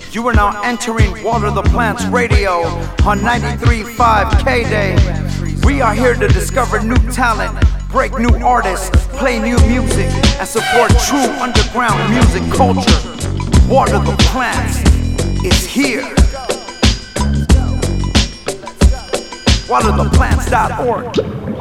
You are now entering Water the Plants Radio on 93.5 K-Day. We are here to discover new talent, break new artists, play new music, and support true underground music culture. Water the Plants is here. WaterThePlants.org.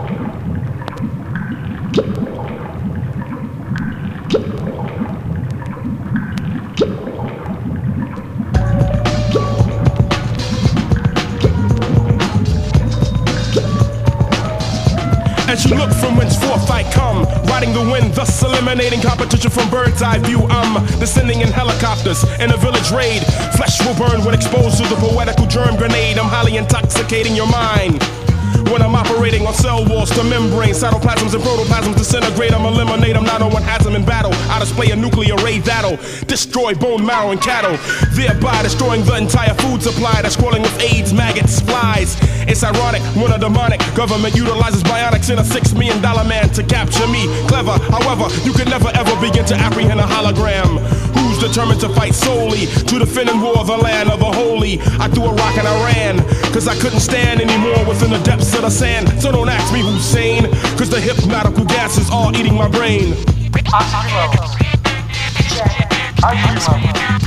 As you look from whence forth I come, riding the wind, thus eliminating competition from bird's eye view. I'm descending in helicopters in a village raid. Flesh will burn when exposed to the poetical germ grenade. I'm highly intoxicating your mind when I'm operating on cell walls to membranes, cytoplasms and protoplasms disintegrate. I'm eliminate them, not one has them in battle. I display a nuclear ray that'll destroy bone marrow and cattle, thereby destroying the entire food supply that's crawling with AIDS, maggots, flies. It's ironic when a demonic government utilizes bionics in a $6 million man to capture me. Clever, however, you could never ever begin to apprehend a hologram who's determined to fight solely to defend and war the land of the holy. I threw a rock and I ran, cause I couldn't stand anymore within the depths of the sand. So don't ask me who's sane, cause the hypnotical gases are eating my brain. Oxygen levels. Check. Oxygen levels.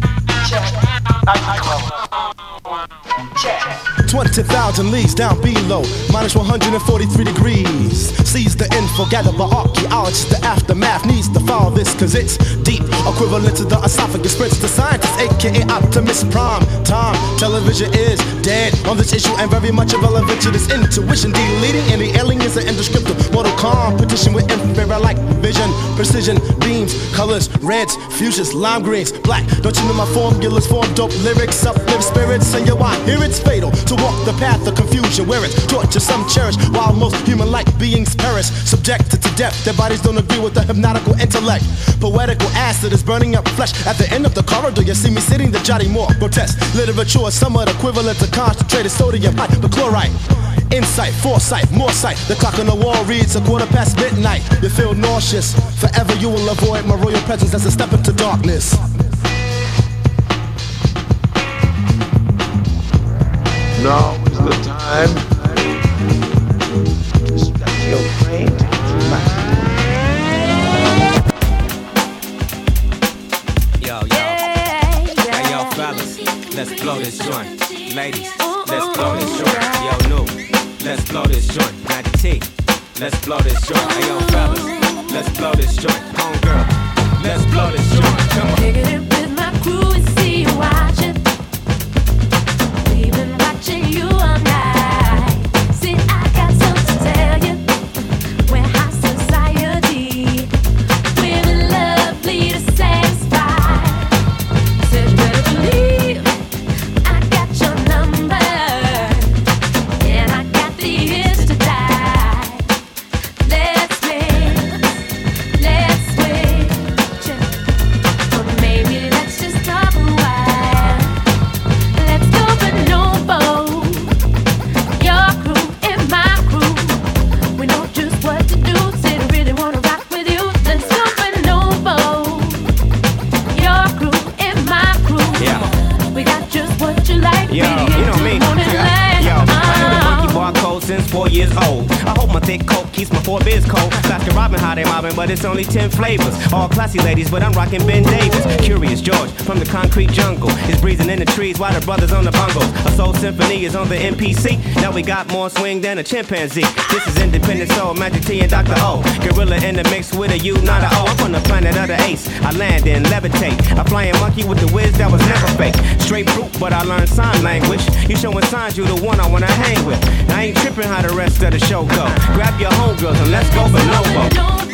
Check. Oxygen levels. Check. 20,000 leagues down below, minus 143 degrees. Seize the info gathered by archaeologists. The aftermath needs to follow this, cause it's deep, equivalent to the esophagus. Prince the scientist, aka Optimus Prime. Time, television is dead on this issue, and very much irrelevant to this intuition. Deleting any aliens and indescriptible mortal competition with infrared light vision, precision, beams, colors, reds, fuchsias, lime greens, black. Don't you know my formulas form dope lyrics, uplift spirits, and yo, I hear it's fatal to walk the path of confusion where it's torture some cherish, while most human-like beings perish, subjected to death. Their bodies don't agree with the hypnotical intellect. Poetical acid is burning up flesh. At the end of the corridor, you see me sitting there jotting more grotesque literature is somewhat equivalent to concentrated sodium hypochlorite. Insight, foresight, more sight. The clock on the wall reads 1:15 midnight. You feel nauseous. Forever you will avoid my royal presence as a step into darkness. Now is the time to stretch your brain to relax. Yo, hey yo, fellas, let's blow this joint. Ladies, let's blow this joint. Yo, New, let's blow this joint. Natty T, let's blow this joint. Hey yo, fellas, let's blow this joint. Homegirl, let's blow this joint. Come on. Kicking it with my crew and see you watching. We've been watching you all night. See, I got something to tell you. We're high society. Women lovely to satisfy. Said you better believe I got your number. And I got the itch to die. Let's switch. Or maybe let's just talk a while. Let's go bonobo. Your crew and my crew. We know just what to do. Said I really wanna rock with you. Let's go bonobo. Your crew and my crew. Yeah. We got just what you like. Yo, Baby, you know into me. the morning light. Yo, I know the monkey barcode since 4 years old. I hope my thick coat keeps my 4 biz cold. Baskin Robin, how they mobbing, but it's only 10 flavors. All classy ladies, but I'm rocking Ben Davis. Curious George from the concrete jungle is breezing in the trees while the brothers on the bongos. A soul symphony is on the MPC. Now we got more swing than a chimpanzee. This is independent soul, Magic T and Dr. O. Gorilla in the mix with a U, not a O. I'm from the planet of the ace. I land and levitate. A flying monkey with the whiz that was never fake. Straight fruit, but I learned sign language. You showing signs you the one I wanna hang with. I ain't tripping how the rest of the show go. Grab your homegirls and let's go bonobo.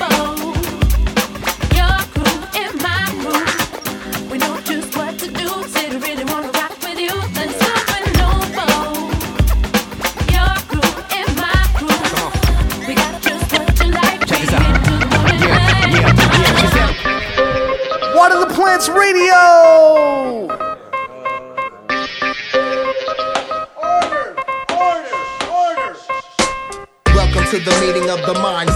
Your crew and my crew. We know just what to do. Said I really wanna rock with you. Let's go bonobo. Your crew and my crew. We got just what you like. Check this out. Yeah, she said. Water the Plants Radio! Welcome to the meeting of the minds.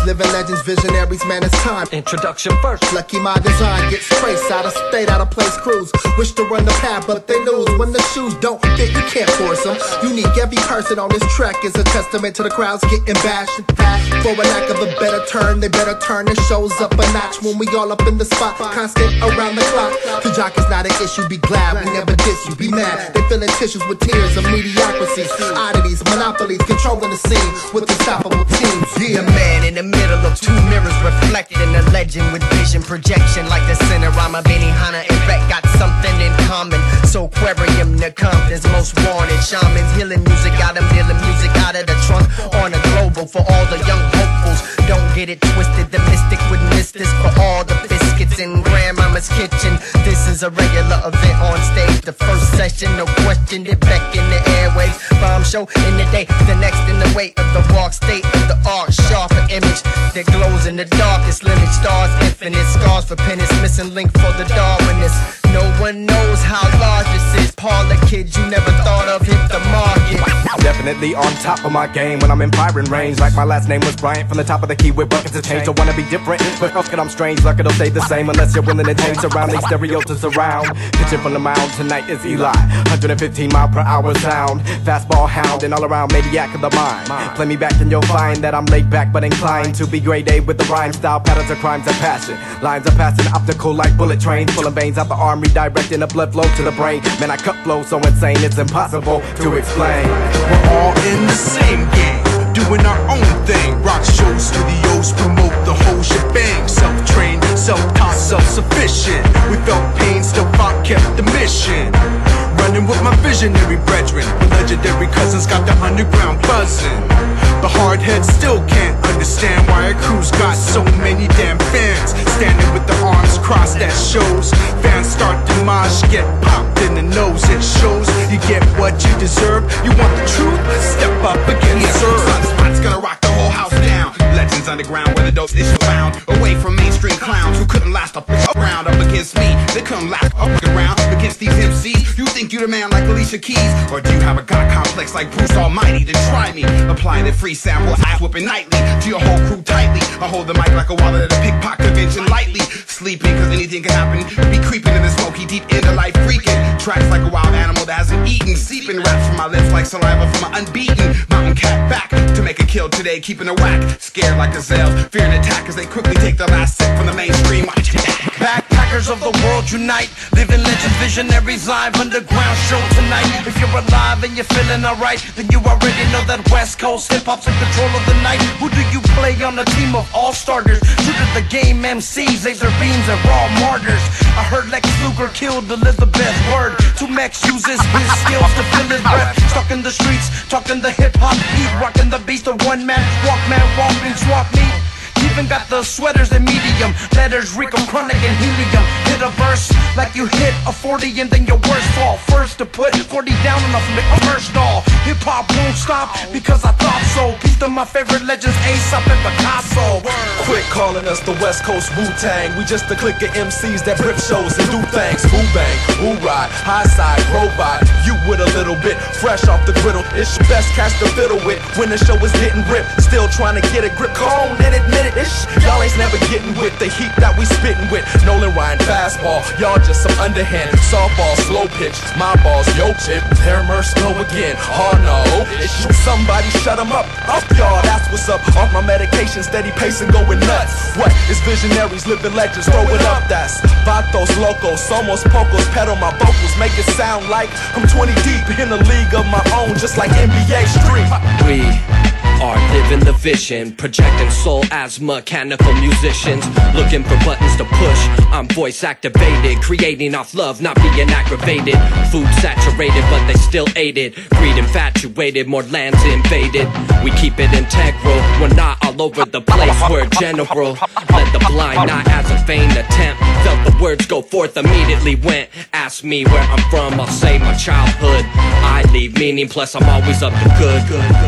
living legends, visionaries, man, it's time. Introduction first. Lucky my design gets traced out of state, out of place crews. Wish to run the path, but they lose. When the shoes don't fit, you can't force them. Unique, every person on this track is a testament to the crowds getting bashed. For a lack of a better term, they better turn their shows up a notch when we all up in the spot. Constant around the clock. The jock is not an issue, be glad we never diss you. Be mad, they filling tissues with tears of mediocrity. Oddities, monopolies, controlling the scene with unstoppable teams. The man in the middle of two mirrors reflecting a legend with vision projection like the center. I'm a Benihana and Beck got something in common. So aquarium, the Compton's most wanted. Shamans healing music out of dealing music out of the trunk on a global for all the young hopefuls. Don't get it twisted, the mystic would miss this for all the biscuits in grandmama's kitchen. This is a regular event on stage. The first session, no question, it back in the airwaves. Bomb show in the day, the next in the weight of the walk, state of the art, sharper image that glows in the darkest limit. Stars, infinite scars for penance, missing link for the Darwinists. No one knows how large this is. Parlor kids you never thought of hit the market. Definitely on top of my game when I'm in pirate range. Like my last name was Bryant, from the top of the key with buckets of change. I wanna be different, but fuck it, I'm strange. Luck it'll stay the same unless you're willing to change surrounding stereotypes around. Pitching from the mound, tonight is Eli. 115 mile per hour sound. Fastball hound and all around maniac of the mind. Play me back and you'll find that I'm laid back but inclined to be grade A with the rhyme style. Patterns of crimes and passion. Lines are passing optical like bullet trains. Pulling veins out the arm, redirecting the blood flow to the brain. Man, I cut flow so insane it's impossible to explain. We're all in the same game, doing our own thing. Rock shows, studios, promote the whole shebang. Self-trained, self-taught, self-sufficient. We felt pain, still fought, kept the mission. Running with my visionary brethren. The legendary cousins got the underground buzzing. The hard heads still can't understand why our crew's got so many damn fans. Standing with the arms crossed, that shows. Fans start to mosh, get popped in the nose. It shows you get what you deserve. You want the truth? Step up against Serve. Sunspot's gonna rock the whole house down. Legends underground where the dope is found. Away from mainstream clowns who couldn't last up around. Up against me, they couldn't last up around. Against these MCs, you think you're the man like Alicia Keys? Or do you have a God complex like Bruce Almighty? Then try me. Apply the free sample, ass whooping nightly to your whole crew tightly. I hold the mic like a wallet at a pickpocket convention lightly. Sleeping cause anything can happen. Be creeping in the smoky deep into life freaking. Tracks like a wild animal that hasn't eaten. Seeping raps from my lips like saliva from an unbeaten mountain cat back to make a kill today. Keeping a whack. Scared like gazelles. Fearing attack as they quickly take the last sip from the mainstream. Watch it. Backpackers of the world unite. Living legends, visionaries live. Underground show tonight. If you're alive and you're feeling alright, then you already know that West Coast hip-hop's in control of the night. Who do you play on a team of all-starters? True to the game MCs, laser beams and raw martyrs. I heard Lex Luger killed Elizabeth Word. Two Max uses his skills to fill his breath. Stuck in the streets, talking the hip-hop beat. Rocking the beast of one man, walk and swap meet. Even got the sweaters in medium. Letters reek of chronic and helium. Hit a verse like you hit a 40 and then your worst fall. First to put 40 down on a first doll. Hip hop won't stop because I thought so. Peace to my favorite legends, Aesop and Picasso. Quit calling us the West Coast Wu-Tang. We just a clique of MCs that rip shows and do things. Woo bang, woo ride, high side, robot. You with a little bit fresh off the griddle. It's your best cast to fiddle with when the show is getting ripped. Still trying to get a grip. Come on and admit it. Y'all ain't never getting with the heat that we spitting with. Nolan Ryan fastball, y'all just some underhand. Softball, slow pitch, my balls, yo chip. Termers go again, oh no. Somebody shut them up, y'all, that's what's up. Off my medication, steady pacing, going nuts. What is visionaries, living legends, throw it up. That's Vatos Locos, Somos Pocos, pedal my vocals, make it sound like I'm 20 deep in a league of my own, just like NBA Street. We are living the vision, projecting soul as mechanical musicians, looking for buttons to push. I'm voice activated, creating off love, not being aggravated. Food saturated, but they still ate it. Greed infatuated, more lands invaded. We keep it integral, we're not all over the place, we're general. Let the blind, not as a vain attempt. Felt the words go forth, immediately went. Ask me where I'm from, I'll say my childhood. I leave meaning, plus I'm always up to good.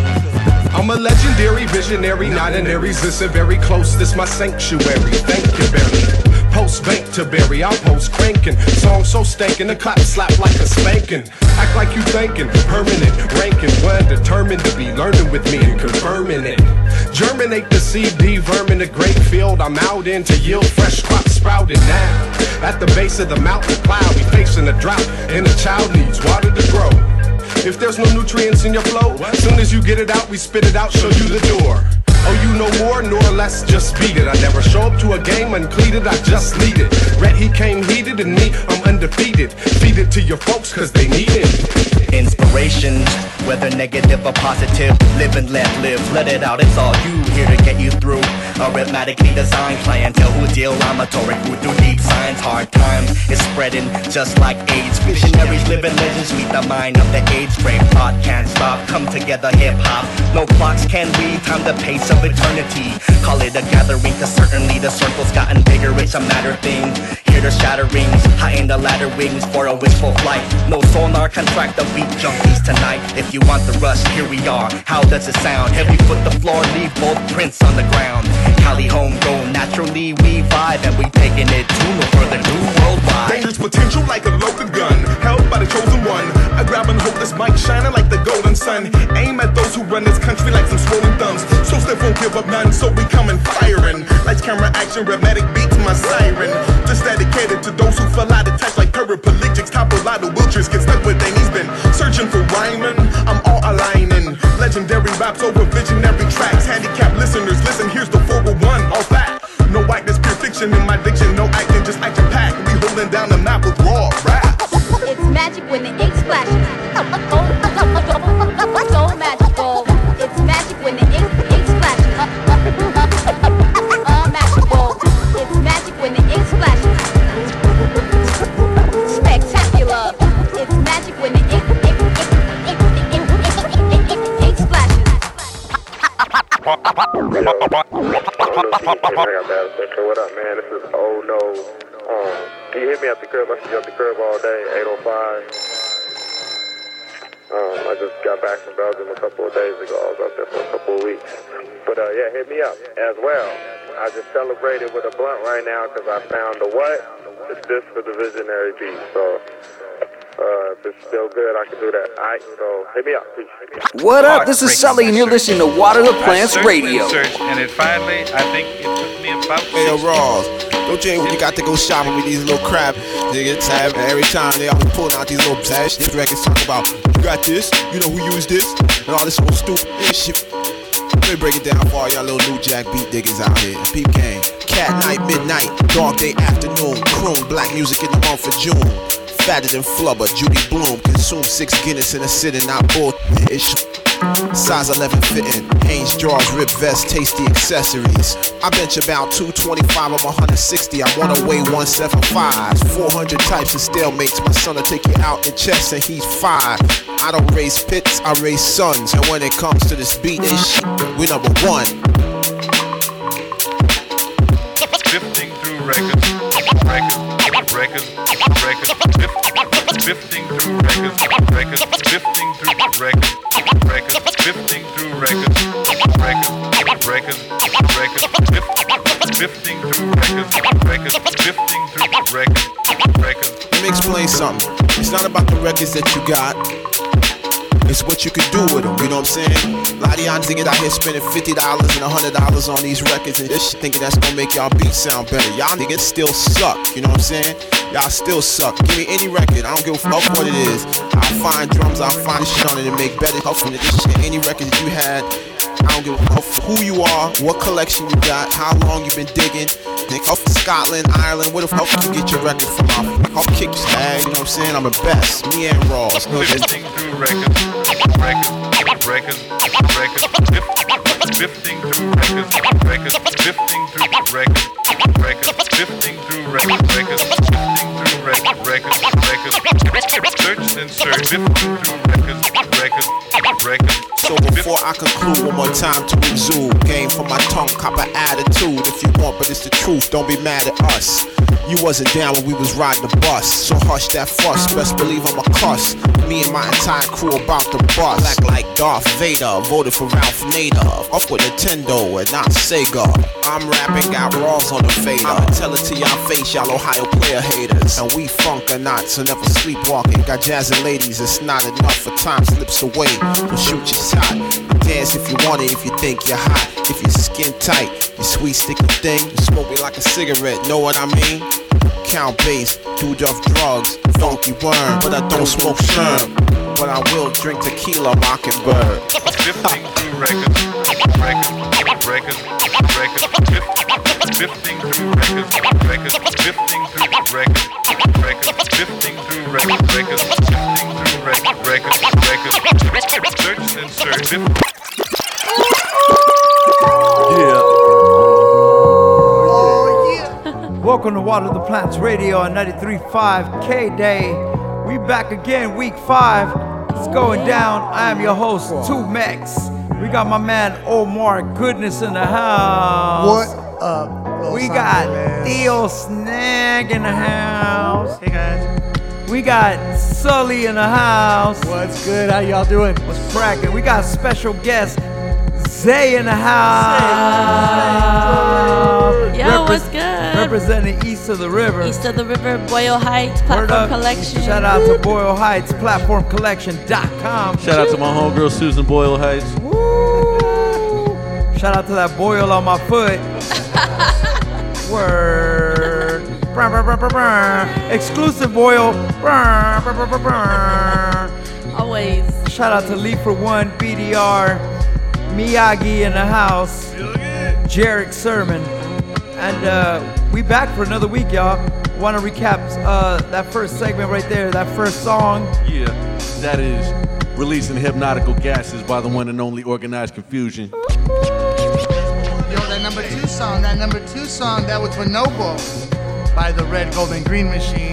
I'm a legendary visionary, not an Aries. Listen very close, this my sanctuary. Thank you, Barry. Post bank to bury, I'll post cranking. Song so stankin', the clap slap like a spanking. Act like you thinking, permanent, ranking. One determined to be learning with me and confirming it. Germinate the seed, devermin the grape field. I'm out in to yield fresh crops sprouted now. At the base of the mountain cloud, we facing a drought, and the child needs water to grow. If there's no nutrients in your flow, soon as you get it out, we spit it out, show you the door. Oh, you know more nor less, just beat it. I never show up to a game uncleated, I just lead it. Red, he came heated, and me, I'm undefeated. Feed it to your folks, cause they need it. Inspiration, whether negative or positive, live and let live, let it out, it's all you, here to get you through. Arithmetically designed clientele who deal rhymatory root through deep science. Hard times is spreading just like AIDS. Visionaries, living legends meet the mind of the age frame. Thought can't stop, come together hip hop. No clocks can read, time the pace of eternity. Call it a gathering, cause certainly the circle's gotten bigger, it's a matter thing. Here to shatter rings, high in the ladder wings for a wishful flight. No sonar can track the beat junkies tonight. If you want the rush, here we are. How does it sound? Heavy foot the floor, leave both prints on the ground. Cali home grown, naturally we vibe, and we taking it to no further, new worldwide. Dangerous potential like a loaded gun, held by the chosen one. I grab and hold this mic shining like the golden sun. Aim at those who run this country like some swollen thumbs. So stiff won't give up none, so we coming firing. Lights, camera, action, rhythmic beats, my siren. Just dedicated to those who fell out of touch like paraplegics. Top a lot of wheelchairs, get stuck with their knees been searching for rhyming. I'm all aligning. Legendary raps over visionary tracks. Handicapped listeners, listen, here's the 401, all that. No whiteness, pure fiction in my diction. No acting, just action packed. We holding down the map with raw rap. It's magic when the ink splashes. So magical. It's magic when the ink splashes. Magical. It's magic when the ink splashes. Spectacular. It's magic when the ink splashes. What up, man? This is Oh No. Can you hit me at the crib? I see you at the crib all day, 805. I just got back from Belgium a couple of days ago. I was out there for a couple of weeks. But yeah, hit me up as well. I just celebrated with a blunt right now because I found a what? It's this for the Visionary beat. So if it's still good, I can do that. Alright, so hit me up. Peace. What up? This is Sully, and you're listening to Water the Plants Radio. And it finally, I think it took me about. Hey, yo, Rawls, don't you when you got to go shopping with these little crap niggas? Every time they always pulling out these little sash records talking about, you got this, you know who used this, and all this little stupid shit. Let me break it down for all y'all little New Jack beat diggers out here. Peep game, cat night, midnight, dog day, afternoon, croon, black music in the month of June. Fatter than flubber, Judy Bloom, consume 6 Guinness in a sitting, not bull. Size 11 fitting, Hanes drawers, rib vest, tasty accessories. I bench about 225, I'm 160, I wanna weigh 175. 400 types of stalemates, my son will take you out in chess and he's 5. I don't raise pits, I raise sons, and when it comes to this beat, shit, we number 1. Drifting through records, drifting through records, drifting through records, drifting through records, drifting through records. Let me explain something. It's not about the records that you got. It's what you can do with them, you know what I'm saying? A lot of y'all niggas out here spending $50 and $100 on these records and this shit, thinking that's gonna make y'all beats sound better. Y'all niggas still suck, you know what I'm saying? Y'all still suck. Give me any record, I don't give a fuck what it is. I'll find drums, I'll find shit on it and make better help from this shit. Any record that you had, I don't give a fuck who you are, what collection you got, how long you been digging. Nigga, from Scotland, Ireland, where the fuck you get your record from? I'll kick your stag, you know what I'm saying? I'm the best. Me and Rawls. Drifting through records, drifting through records, drifting through records, drifting through records, search and search, drifting through records. So before I conclude, one more time to exude. Game for my tongue, cop an attitude. If you want, but it's the truth, don't be mad at us. You wasn't down when we was riding the bus, so hush that fuss, best believe I'm a cuss. Me and my entire crew about to bust. Black like Darth Vader, voted for Ralph Nader. Up with Nintendo and not Sega. I'm rapping, got Rawls on the fader. I'ma tell it to y'all face, y'all Ohio player haters. And we funk or not, so never sleepwalking. Got jazzing ladies, it's not enough for time slips away. Don't shoot your shot. Dance if you want it, if you think you're hot. If your skin tight, you sweet sticky thing. You smoke me like a cigarette, know what I mean? Count bass, do duff drugs, funky worm, but I don't smoke sherm. But I will drink tequila, mockingbird. Sifting through records, sifting through records, sifting through records, sifting through records, search and search. Welcome to Water the Plants Radio on 93.5 K-Day. We back again, week 5. It's going down. I am your host, 2Mex. We got my man Omar Goodness in the house. What up? We got Theo Snag in the house. Hey guys. We got Sully in the house. What's good? How y'all doing? What's cracking? We got special guest Zay in the house. Yo, what's good? Representing East of the River. East of the River, Boyle Heights, Platform Collection. Shout out to Boyle Heights, platformcollection.com. Shout out to my homegirl Susan Boyle Heights. Woo! Shout out to that boil on my foot. Word. Brr, brr, brr, brr, brr. Exclusive boil. Brr, brr, brr, brr, brr. Always. Shout out to Lee for One, BDR, Miyagi in the house, Jarek Sermon. And we back for another week, y'all. Want to recap that first segment right there, that first song. Yeah, that is Releasing Hypnotical Gases by the one and only Organized Confusion. Yo, that number two song, that was Bonobo by the Red, Gold, and Green Machine.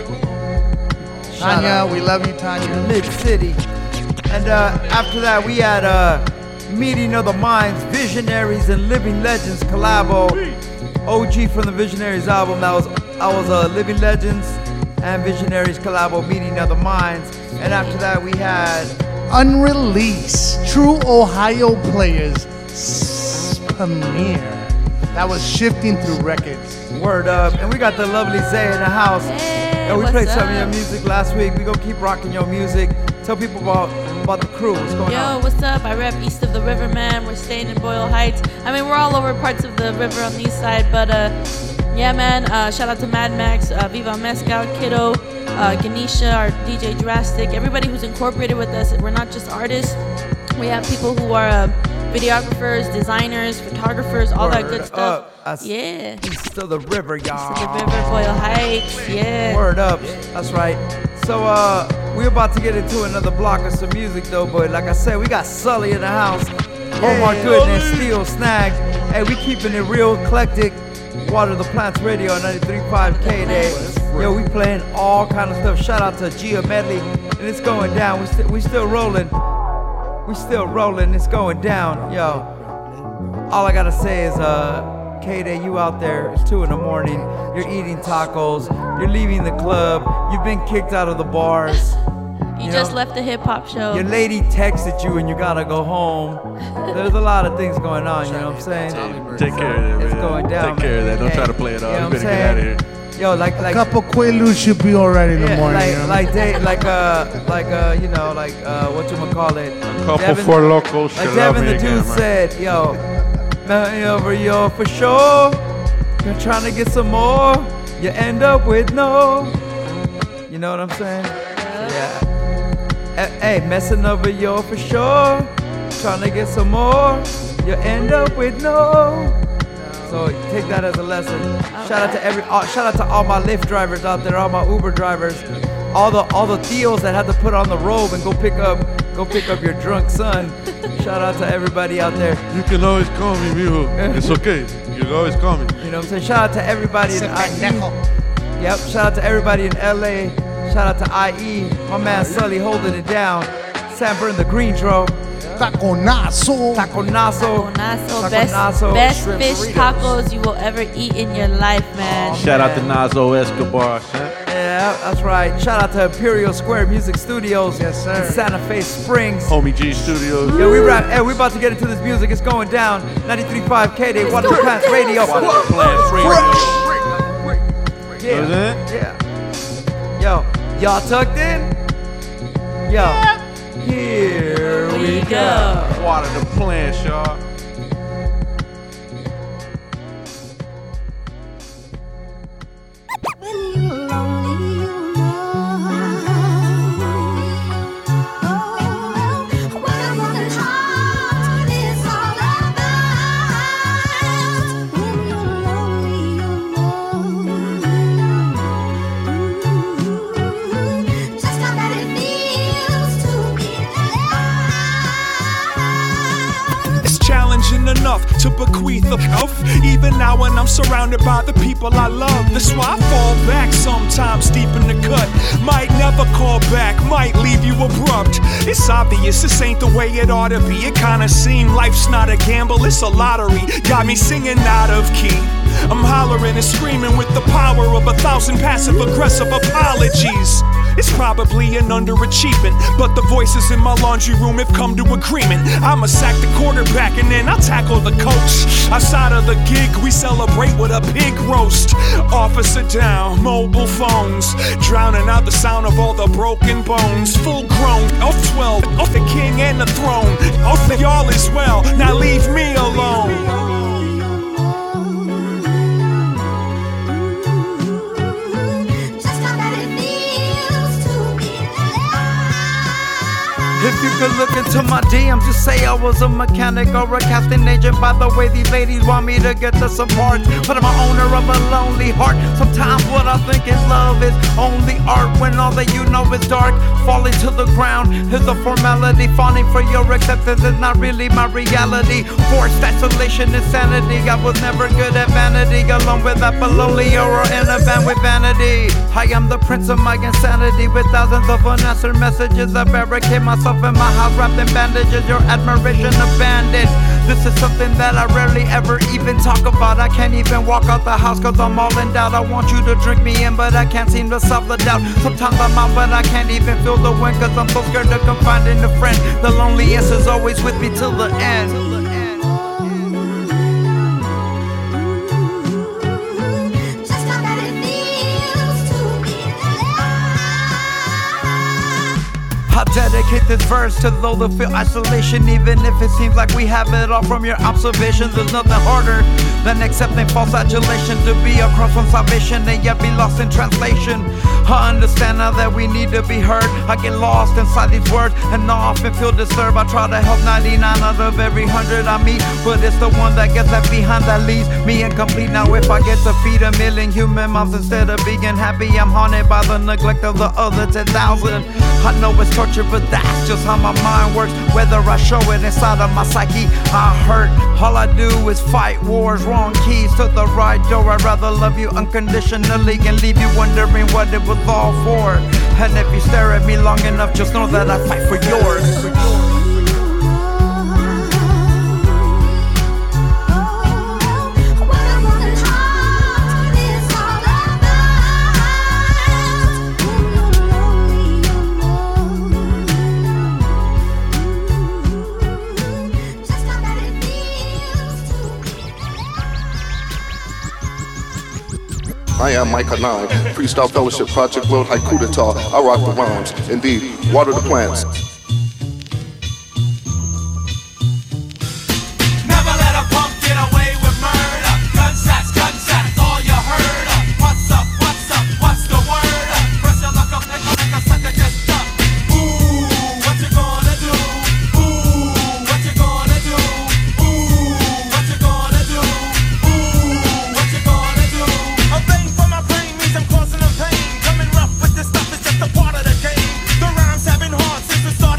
Tanya, we love you, Tanya. Mid City. And after that, we had Meeting of the Minds, Visionaries and Living Legends collabo. OG from the Visionaries album. That was Living Legends and Visionaries collabo, Meeting of the Minds. And after that, we had Unreleased, True Ohio Players premiere. That was Shifting Through Records. Word up. And we got the lovely Zay in the house. Hey, and we what's played some up? of your music last week. We gonna keep rocking your music. Tell people about the crew. What's going on? Yo, what's up? I rep East of the River, man. We're staying in Boyle Heights. I mean, we're all over parts of the river on the east side, but yeah, man. Shout out to Mad Max, Viva Mezcal, Kiddo, Ganesha, our DJ Drastic, everybody who's incorporated with us. We're not just artists. We have people who are videographers, designers, photographers, all that good stuff. Yeah. East of the River, y'all. East of the River, Boyle Heights. Yeah. Word up. That's right. So we're about to get into another block of some music though, but like I said, we got Sully in the house. Oh my goodness, Steel Snag. Hey, we keeping it real eclectic. Water the Plants Radio on 93.5 K-Day. Yo, we playing all kind of stuff. Shout out to Gia Medley, and it's going down. We still rolling. We still rolling. It's going down. Yo, all I gotta say is K-Day, you out there, it's 2 in the morning, you're eating tacos, you're leaving the club, you've been kicked out of the bars. You just left the hip-hop show. Your lady texted you and you gotta go home. There's a lot of things going on, you know what I'm saying? Take care of that, man. It's going down. Take care of that. Don't Hey, try to play it off. you know You what better I'm get out of here. Yo, like A cup of Quaaludes should be alright in the morning. like you know? what you call it? Couple for locals. Like Devin the dude said, yo, nothing over yo for sure. You're trying to get some more, you end up with no. You know what I'm saying? Yeah. Hey, messing over yo for sure. Trying to get some more, you end up with no. So take that as a lesson. Shout out to all my Lyft drivers out there, all my Uber drivers, all the Theos that had to put on the robe and go pick up your drunk son. Shout out to everybody out there. You can always call me, mijo. It's okay. You can always call me. You know what I'm saying? Shout out to everybody in IE. Yep. Shout out to everybody in LA. Shout out to IE. My man Sully holding it down. San Bern the Green Dro. Taconazo. Best fish tacos you will ever eat in your life, man. Shout out to Nazo Escobar. Yeah, that's right. Shout out to Imperial Square Music Studios. Yes, sir. In Santa Fe Springs. Homie G Studios. Yeah, we about to get into this music. It's going down. 93.5 K-Day, Water the Plants Radio. Water the Plants Radio. Yeah. Yo, y'all tucked in? Yo, here we go. Water the plants, y'all. Enough to bequeath a health. Even now when I'm surrounded by the people I love, that's why I fall back sometimes deep in the cut. Might never call back, might leave you abrupt. It's obvious this ain't the way it ought to be. It kinda seemed life's not a gamble, it's a lottery. Got me singing out of key. I'm hollering and screaming with the power of 1,000 passive-aggressive apologies. It's probably an underachievement, but the voices in my laundry room have come to agreement. I'ma sack the quarterback and then I'll tackle the coach. Outside of the gig, we celebrate with a pig roast. Officer down, mobile phones, drowning out the sound of all the broken bones. Full grown, off 12, off the king and the throne. Off the y'all as well, now leave me alone. If you could look into my DMs, just say I was a mechanic or a casting agent. By the way, these ladies want me to get to some parts, but I'm an owner of a lonely heart. Sometimes what I think is love is only art, when all that you know is dark. Falling to the ground is a formality. Fawning for your acceptance is not really my reality. Forced isolation, insanity. I was never good at vanity. Alone with Apollonia or in a band with vanity. I am the prince of my insanity, with thousands of unanswered messages. I barricade myself in my house wrapped in bandages. Your admiration abandoned. This is something that I rarely ever even talk about. I can't even walk out the house cause I'm all in doubt. I want you to drink me in, but I can't seem to solve the doubt. Sometimes I'm out, but I can't even feel the wind, cause I'm so scared to confide in a friend. The loneliest is always with me till the end. I dedicate this verse to those that feel isolation, even if it seems like we have it all from your observations. There's nothing harder than accepting false adulation, to be across from salvation and yet be lost in translation. I understand now that we need to be heard. I get lost inside these words and I often feel disturbed. I try to help 99 out of every 100 I meet, but it's the one that gets left behind that leaves me incomplete. Now if I get to feed 1 million human mouths instead of being happy, I'm haunted by the neglect of the other 10,000. I know it's torture, but that's just how my mind works. Whether I show it inside of my psyche, I hurt. All I do is fight wars, wrong keys to the right door. I'd rather love you unconditionally and leave you wondering what it was all for. And if you stare at me long enough, just know that I fight for yours. I am Micah 9, Freestyle Fellowship Project World Haiku D'Etat. I rock the rhymes. Indeed, water the plants. Never let a punk get away with murder. Gunshots, all you heard of. What's up, what's the word? Press your luck up like a sucker just duck. Ooh, what you gonna do? Ooh, what you gonna do? Ooh, what you gonna do? Ooh, what you gonna do? A bang for my brain means I'm causing a pain. Coming rough with this stuff is just a part of the game. The rhymes have been hard since the start.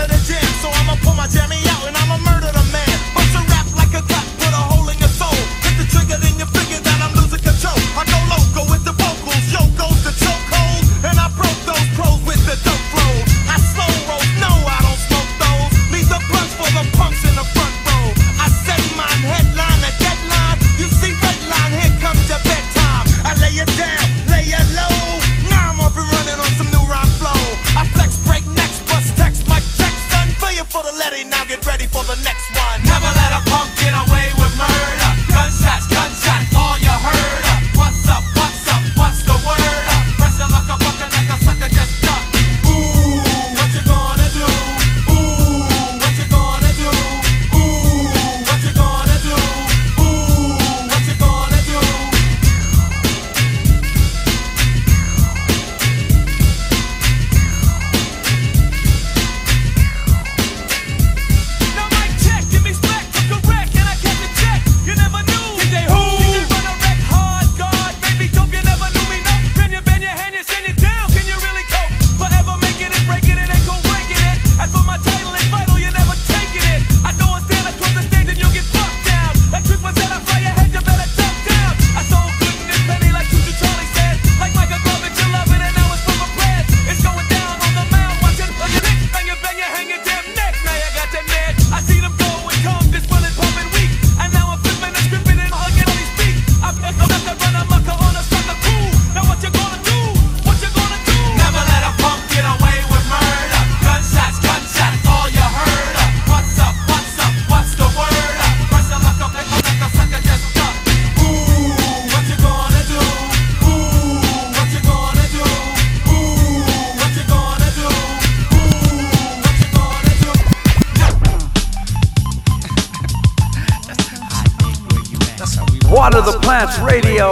Water the Plants Radio,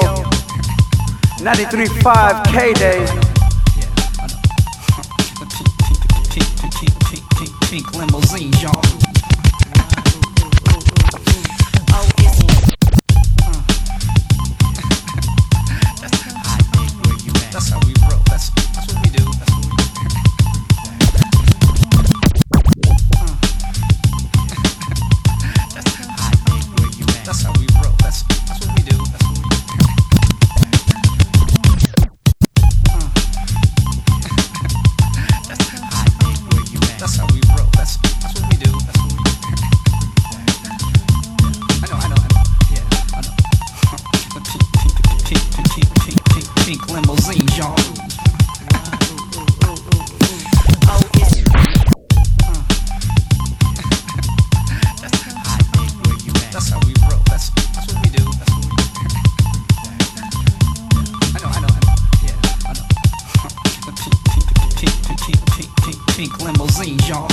93.5 K-Day. Pink limousine, y'all. That's how we roll. That's what we do. That's how we roll. That's what we do. That's how we roll. That's what we do. I know. Yeah, I know. Pink limousine, y'all. That's how we roll. That's what we do. I know. Yeah, I know. Pink limousine, y'all.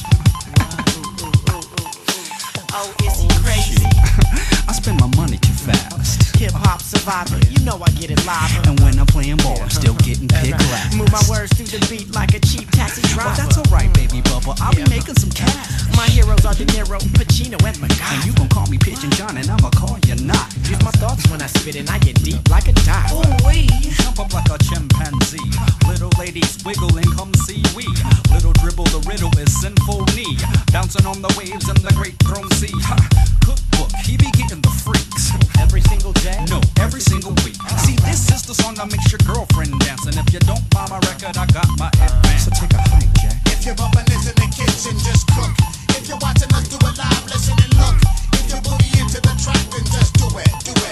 Oh, is he crazy? I spend my money too fast. Hip hop survivor, you know I get it live. And when I'm playing ball, I'm still getting picked last. Move my words through the beat like a cheap taxi driver. But that's alright, baby bubba. I'll be making some cash. My heroes are De Niro, Pacino, and MacGyver. And you gon' call me Pigeon John, and I'ma call you not. Use my thoughts when I spit and I get deep like a dive. Ooh-wee. Jump up like a chimpanzee. Little ladies wiggling, come see we. Little dribble, the riddle is symphony. Bouncing on the waves in the great throne sea. Cookbook, he be getting the freaks. Every single day? No, every single week. See, this is the song that makes your girlfriend dance. And if you don't buy my record, I got my advance. So take a hike, Jack. If you're bumping this in the kitchen, just cook. If you're watching us do it live, listen and look. If you're boogie into the track, then just do it.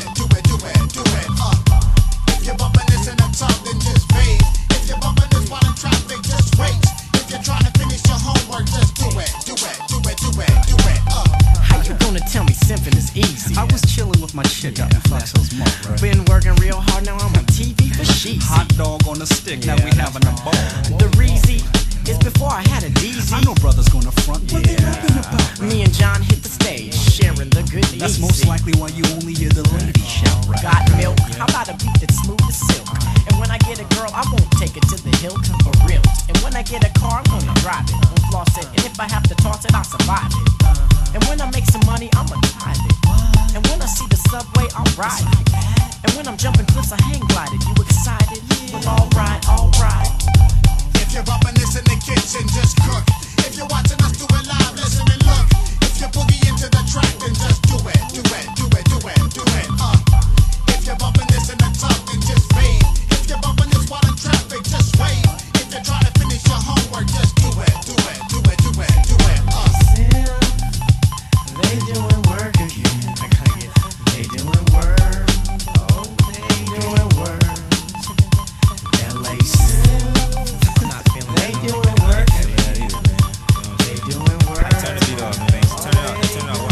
If you're bumping this in the tub, then just fade. If you're bumping this while in traffic, just wait. If you're trying to finish your homework, just do it. How you gonna tell me simping is easy? I was chilling with my chick out in Flex Hills Mall, right? Been working real hard, now I'm on TV for sheets. Hot dog on a stick, now we having a ball. The Reezy is before I had a DZ. I know brothers gonna front, what they rapping about? Me and John hit the stage, sharing the good news. That's most likely why you only hear the ladies shout, right? Got milk, how about a beat that's smooth as silk? And when I get a girl, I won't take it to the hilt or real. And when I get a car, I'm gonna drive it, won't floss it. And if I have to toss it, I'll survive it. And when I make some money, I'ma drive it. And when I see the subway, I'll ride it. And when I'm jumping cliffs, I hang glided. You excited? Well, alright. If you're bumping this in the kitchen, just cook. If you're watching us do it live, listen and look. If you're boogie into the track, then just do it. If you're bumping this in the tub, then just fade. If you're bumping this while in traffic, just wait. If you're trying to finish your homework, just do it. They doing work again. They doing work. Oh, they doing work. LA I'm not feeling they doing work. They doing work. Turn the beat off, man. Turn it off.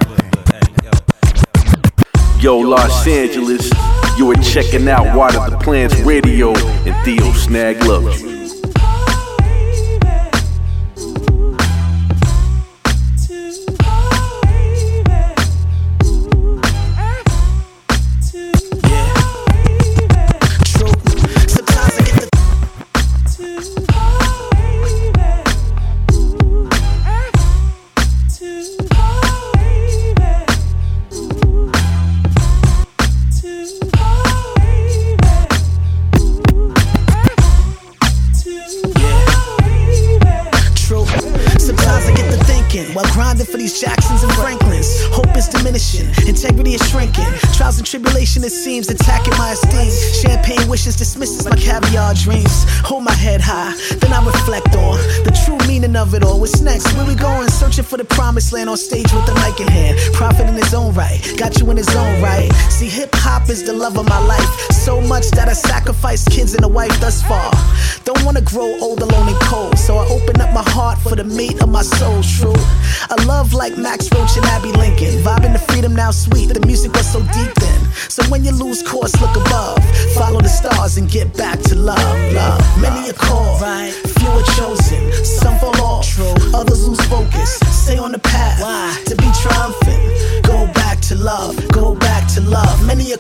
Watch this. Yo, Los Angeles, you are checking out Water the Plants Radio, and Theo Snag loves you. While grinding for these Jacksons and Franklins, hope is diminishing, integrity is shrinking. Trials and tribulation, it seems, attacking my esteem. Champagne wishes dismisses my caviar dreams. Hold my head high, then I reflect on the true meaning of it all. What's next? Where we going? Searching for the promised land on stage with the mic in hand. Prophet in his own right, got you in his own right. See, hip hop is the love of my life, so much that I sacrificed kids and a wife thus far. Don't wanna grow old, alone, and cold, so I open up my heart for the mate of my soul. True, a love like Max Roach and Abby Lincoln. Vibing to freedom now sweet, the music was so deep then. So when you lose course, look above. Follow the stars and get back to love. Many are called, few are chosen. Some fall off, others lose focus. Stay on the path to be triumphant. Go back to love, go back to love. Many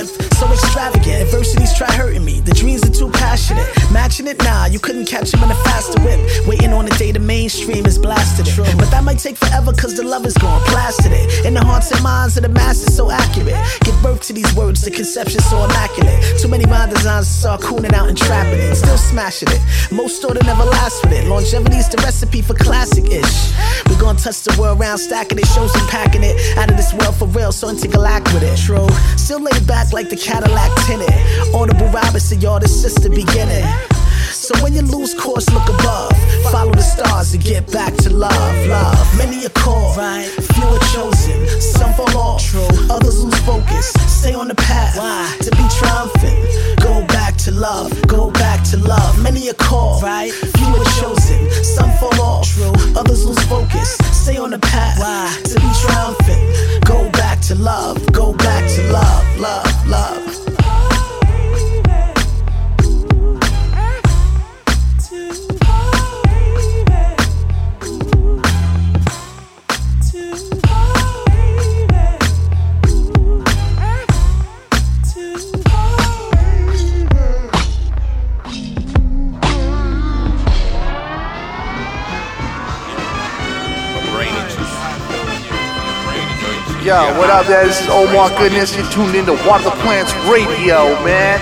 strength, so extravagant. Adversities try hurting me, the dreams are too passionate. Matching it, nah, you couldn't catch him in a faster whip. Waiting on the day the mainstream is blasted it. But that might take forever cause the love is gone, blasted it. In the hearts and minds of the masses so accurate. Give birth to these words, the conception so immaculate. Too many rhyme designs to start cooning out and trapping it. Still smashing it, most order never last with it. Longevity's the recipe for classic-ish. We gon' touch the world round, stacking it, shows and packing it. Out of this world for real, so intergalact with it. True, still laid back like the Cadillac tinted. Audible Robinson, y'all, this just the beginning. So when you lose course, look above. Follow the stars and get back to love. Love, many are called, right? Few are chosen, some fall off. True. Others lose focus, stay on the path. Why? To be triumphant. Go back to love, go back to love. Many are called, right? Few are chosen, some fall off. True. Others lose focus, stay on the path. Why? To be triumphant. Go back to love, go back to love, love, love. Yo, what up, man? This is Omar Goodness. You're tuned into Water the Plants Radio, man.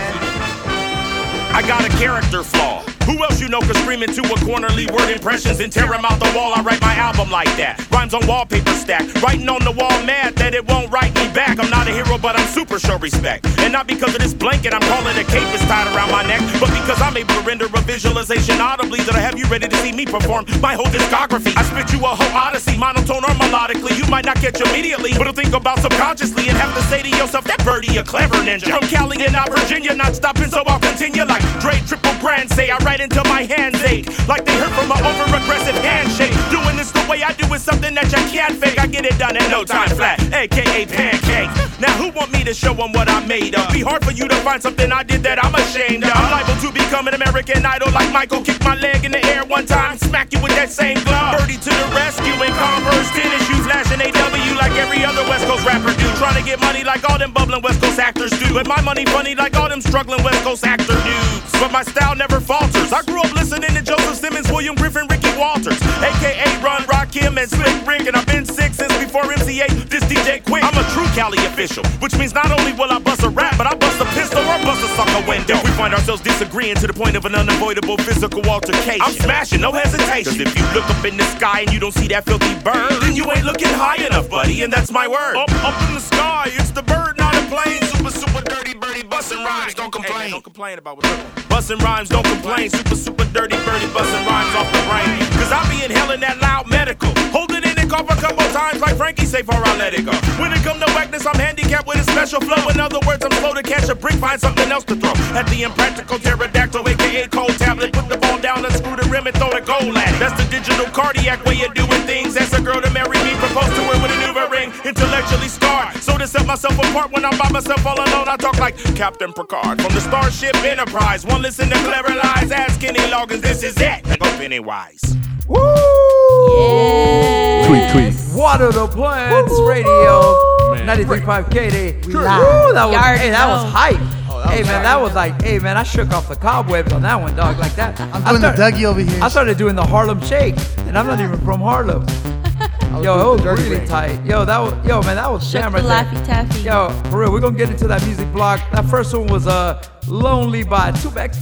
I got a character flaw. Who else you know could scream into a corner, leave word impressions and tear them out the wall? I write my album like that. Rhymes on wallpaper stack. Writing on the wall mad that it won't write me back. I'm not a hero, but I'm super show respect. And not because of this blanket I'm calling a cape is tied around my neck, but because I'm able to render a visualization audibly that'll have you ready to see me perform my whole discography. I spit you a whole odyssey, monotone or melodically. You might not catch immediately, but you'll think about subconsciously and have to say to yourself, that birdie a clever ninja. From Cali and out Virginia, not stopping, so I'll continue like Dre Triple Grand say. I write until my hands ache, like they hurt from an over-aggressive handshake. Doing this the way I do is something that you can't fake. I get it done in no time flat, aka pancake. Now who want me to show them what I made of? Be hard for you to find something I did that I'm ashamed of. I'm liable to become an American Idol like Michael. Kick my leg in the air one time, smack you with that same glove. Birdie to the rescue in Converse tennis shoes, flashing AW like every other West Coast rapper do. Trying to get money like all them bubbling West Coast actors do. But my money funny like all them struggling West Coast actor dudes. But my style never falters. I grew up listening to Joseph Simmons, William Griffin, Ricky Walters, aka Run, Rakim, and Slick Rick. And I've been sick since before MCA, this DJ Quick. I'm a true Cali official, which means not only will I bust a rap, but I bust a pistol or bust a sucker window. We find ourselves disagreeing to the point of an unavoidable physical altercation. I'm smashing, no hesitation. Cause if you look up in the sky and you don't see that filthy bird, then you ain't looking high enough, buddy, and that's my word. Up in the sky, it's the bird, not a plane. Super dirty birdie, bustin' rhymes, don't complain. Hey, don't complain about what's up. Bustin' rhymes, don't complain. Super dirty birdie, bustin' rhymes off the brain. Cause I be inhaling that loud medical. Hold it in and cough a couple times like Frankie say before I let it go. When it come to whackness, I'm handicapped with a special flow. In other words, I'm slow to catch a brick, find something else to throw. At the impractical pterodactyl, aka cold tablet, put the ball down, unscrew the rim and throw the goal at it. That's the digital cardiac way of doing things. Ask a girl to marry me, propose to her with a new ring. Intellectually scarred, so to set myself apart when I'm by myself all alone, I talk like Captain Picard from the Starship Enterprise. One listen to clever lies, ask Kenny Loggins, this is it. Go Pennywise. Woo! Tweet, tweet. Water the Plants Radio. 93.5 KD. Woo, that was hype. Hey man, that was like, hey man, I shook off the cobwebs on that one, dog, like that. I'm doing the Dougie over here. I started doing the Harlem Shake, and I'm not even from Harlem. Yo, it was really tight. Yo, man, that was jam right there. Laffy Taffy. Yo, for real, we're gonna get into that music block. That first one was Lonely by 2Max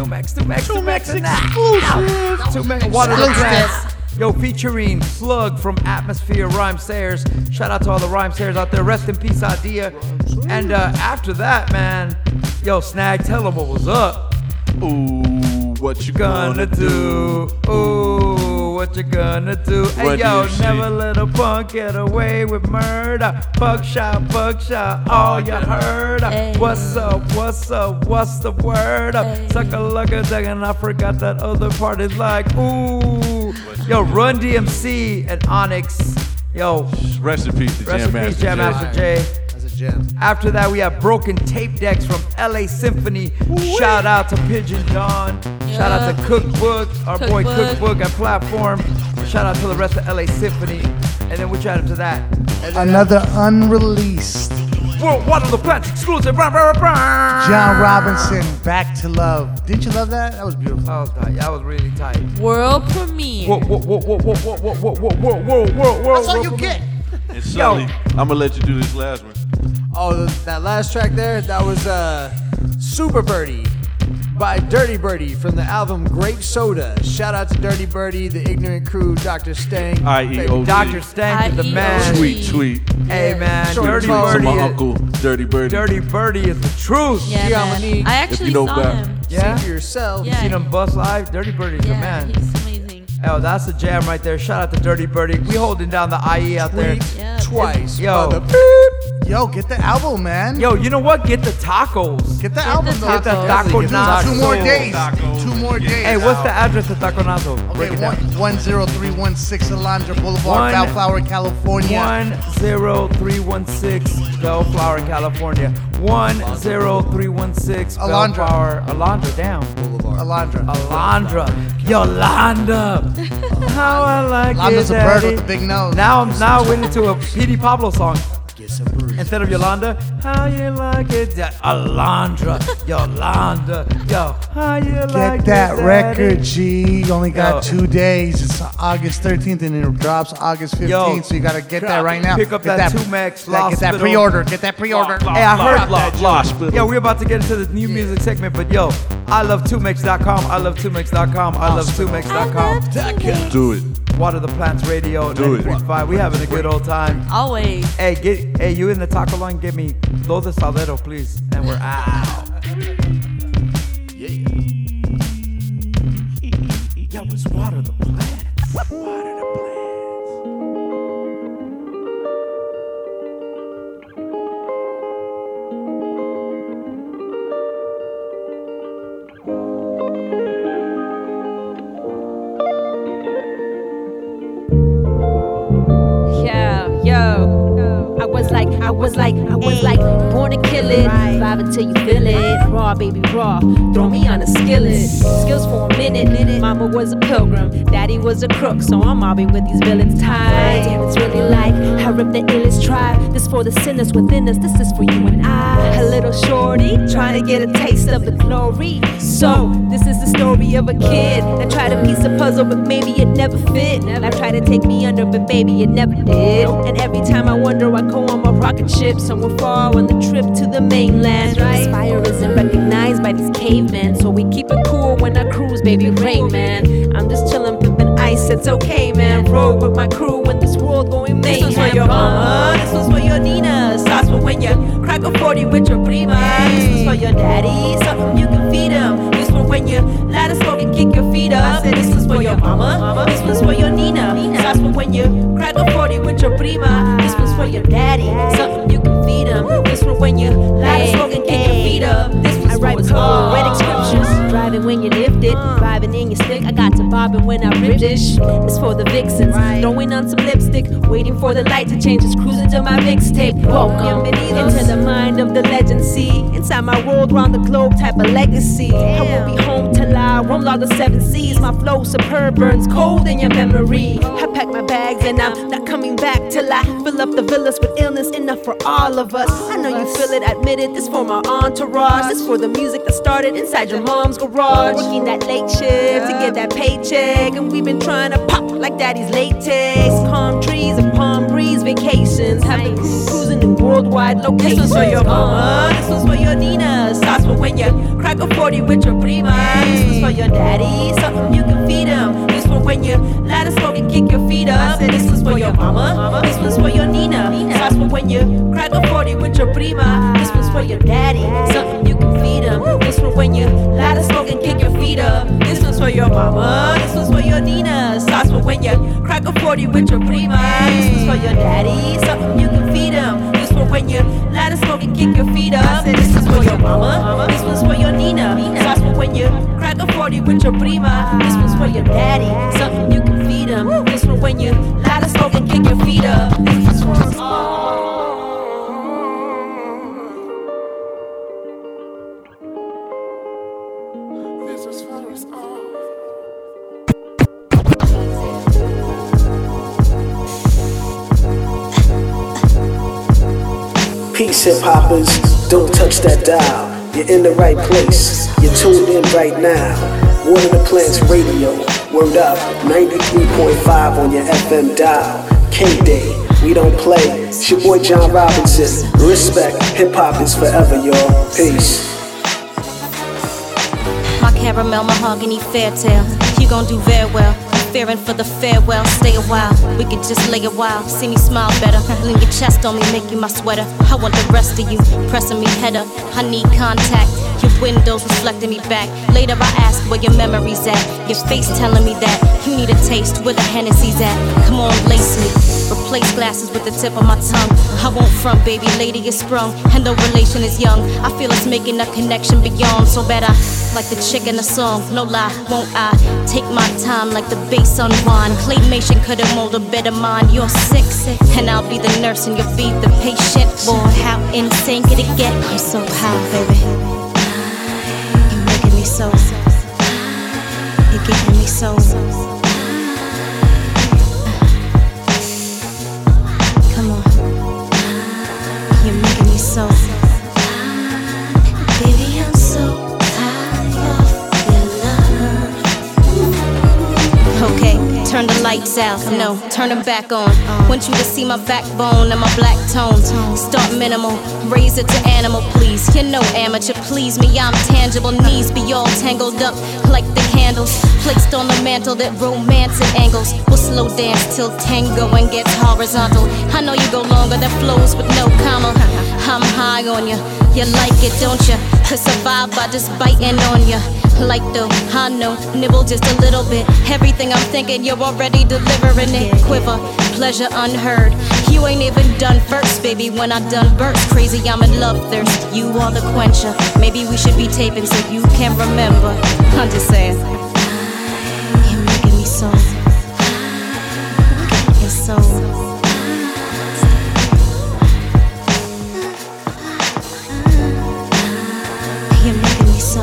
exclusive. Water the Plants. Yo, featuring Slug from Atmosphere Rhyme Sayers. Shout out to all the Rhyme Sayers out there. Rest in peace, Idea. And after that, man, yo, Snag, tell them what was up. Ooh, what you gonna do? Ooh, what you gonna do? Hey, yo, never let a punk get away with murder. Buckshot, all you heard. What's up, what's the word? Suck a lug a dug, and I forgot that other part is like, ooh. Yo, Run DMC and Onyx. Yo, rest in peace to Jam Master Jay. That's a gem. After that, we have Broken Tape Decks from LA Symphony. Shout out to Pigeon John. Shout out to Cookbook, our boy Cookbook at Platform. Shout out to the rest of LA Symphony. And then what you add to that? Another unreleased World Water the Plants exclusive. John Robinson, Back to Love. Didn't you love that? That was beautiful. That was tight. That was really tight. World premiere. That's all you get. And Sully, I'm gonna let you do this last one. Oh, that last track there, that was Super Birdie by Dirty Birdie from the album Grape Soda. Shout out to Dirty Birdie, the Ignorant Crew, Dr. Stang. IEOD. Dr. Stang is the man. Sweet. Hey man, Short Dirty Mo. Birdie. My uncle, Dirty Birdie. Dirty Birdie is the truth. Yeah, man. I actually saw him. Yeah? See for yourself. Yeah. Seen him bust live. Dirty Birdie's the man. He's amazing. Oh, that's a jam right there. Shout out to Dirty Birdie. We holding down the IE out there. Twice. Yo. Yo, get the album, man. Yo, you know what? Get the tacos. Get the album, though. Get the taco nazo. 2 more days. 2 more days. Hey, what's the address of Taco Nazo? Okay, 10316 Alondra Boulevard, Bellflower, California. 10316 Bellflower, California. 10316 Bellflower. Alondra, damn. Alondra. Yolanda. How I like Yolanda's it, a bird Daddy. with a big nose. Now I'm went into a P.D. Pablo song. Instead of Yolanda, how you like it, Alondra, Yolanda, yo, how you like Get it, that Daddy? record, G. You only got 2 days. It's August 13th and it drops August 15th. So you got to get that right now. Pick up Get that 2Max Get that pre-order. Get that pre-order. Hey, I heard Yo, we're about to get into this new music segment, but yo, I love 2Mix.com. I love 2Mix.com. I love 2Mix.com. Do it. Water the Plants Radio. Do it. 93.5. We having a good old time. Always. Hey, you in the taco line? Give me dos de salero, please, and we're out. Yo, it's Water the Plants. Water the Plants. I was like, born to kill it. Vibe until you feel it. Raw, baby, raw. Throw me on a skillet. Skills for a minute. Mama was a pilgrim. Daddy was a crook. So I'm mobbing with these villains tied. Damn, it's really like I rip the illest tribe. This for the sinners within us. This is for you and I. A little shorty trying to get a taste of the glory. So this is the story of a kid that tried to piece a puzzle, but maybe it never fit. Life tried to take me under, but baby, it never did. And every time I wonder, I go on my rocket ship somewhere far on the trip to the mainland. This fire isn't recognized by these cavemen, so we keep it cool when I cruise, baby, Rain Man. I'm just chillin', pimpin' ice, it's okay, man. Roll with my crew in this world going mayhem. This was for your mama, this was for your Nina. Sauce for when you crack a 40 with your prima. This was for your daddy, something you can feed him. This for when you light a smoke and kick your feet up. This was for your mama, this was for your Nina. Sauce for when you crack a 40 with your prima. This was for your daddy, something you can feed him. This for when you light a smoke and kick your feet up. This was I write poetic scriptures. Driving when you lift it, vibing in your stick. I got to bobbing when I rip this. It's for the vixens, throwing on some lipstick, waiting for the light to change. Just cruising to my mixtape. Welcome into the mind of the legend. See, inside my world, round the globe, type of legacy. I won't be home till I roam all the 7 seas. My flow superb burns cold in your memory. I pack my bags and I'm not coming back till I fill up the villas with illness enough for all of us. I know you feel it, admit it. This for my entourage. This for the music that started inside your mom's garage. Working that late shift to get that paycheck, and we've been trying to pop like daddy's latex. Palm trees and palm breeze vacations. Have the crew cruising in worldwide locations. This was for your mama, this was for your Nina. Sauce for when you crack a 40 with your prima. This was for your daddy, something you can feed him. This for when you light a smoke and kick your feet up. This was for your mama, this was for your Nina. Sauce for when you crack a 40 with your prima. This was for your daddy, something you can feed him. This for when you light a smoke and kick your feet up. This was for your mama, this was for your Nina. Sauce for when you crack a 40 with your prima. This was for your daddy, something you can feed him. This for when you light a smoke and kick your feet up. This was for your mama, this was for your Nina. Sauce for when you crack a 40 with your prima. This was for your daddy, something you can feed him. This for when you light a smoke and kick your feet up. This was for Peace, hip hoppers, don't touch that dial. You're in the right place, you're tuned in right now. Water the Plants Radio, word up, 93.5 on your FM dial. K-Day, we don't play. It's your boy John Robinson. Respect, hip hop is forever, y'all. Peace. My caramel, mahogany, fair tale. You gon' do very well. Fearing for the farewell, stay a while. We could just lay a while, see me smile better. Lean your chest on me, make you my sweater. I want the rest of you pressing me head up. I need contact. Your windows reflecting me back. Later I ask where your memories at. Your face telling me that you need a taste where the Hennessy's at. Come on, lace me. Replace glasses with the tip of my tongue. I won't front, baby, lady is sprung, and no relation is young. I feel it's making a connection beyond. So bad I like the chick in the song. No lie, won't I take my time like the bass unwind. Claymation couldn't mold a better mind. You're sick, and I'll be the nurse and you'll be the patient. Boy, how insane could it get? I'm so high, baby. You're making me so. You're getting me so. Come on. You're making me so. Baby, I'm so high off your love. Okay, turn the lights out. No, turn them back on. Want you to see my backbone and my black tone. Start minimal, raise it to animal, please. You're no amateur, please me. I'm tangible, knees be all tangled up like the candles placed on the mantle that romance and angles. We'll slow dance till tango and gets horizontal. I know you go longer than flows with no comma. I'm high on you, you like it, don't you? To survive by just biting on you. Like though, I know, nibble just a little bit. Everything I'm thinking, you're already delivering it. Quiver, pleasure unheard. You ain't even done first, baby. When I done burst, crazy, I'm in love thirst. You are the quencher. Maybe we should be taping so you can remember. I'm just saying. You're making me so. You're so. You're making me so.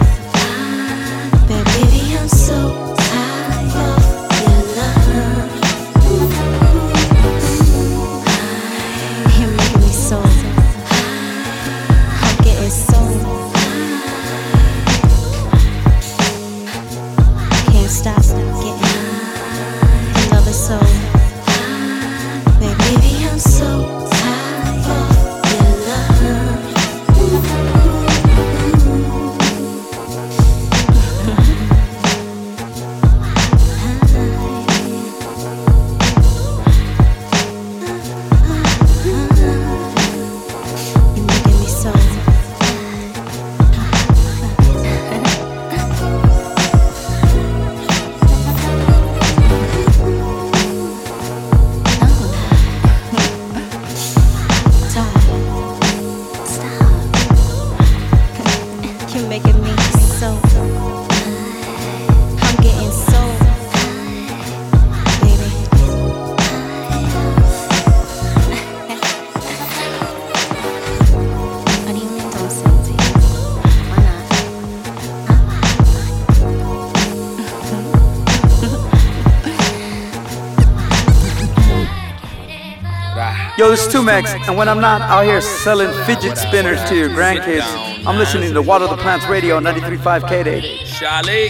Baby, I'm so high off your love. You're making me so. I'm getting so. Can't stop getting another soul. Baby, I'm so high off your love. Yo, this is 2Max, and when I'm not out here selling fidget spinners to your grandkids, I'm listening to Water the Plants Radio on 93.5 K-Day. Charlie.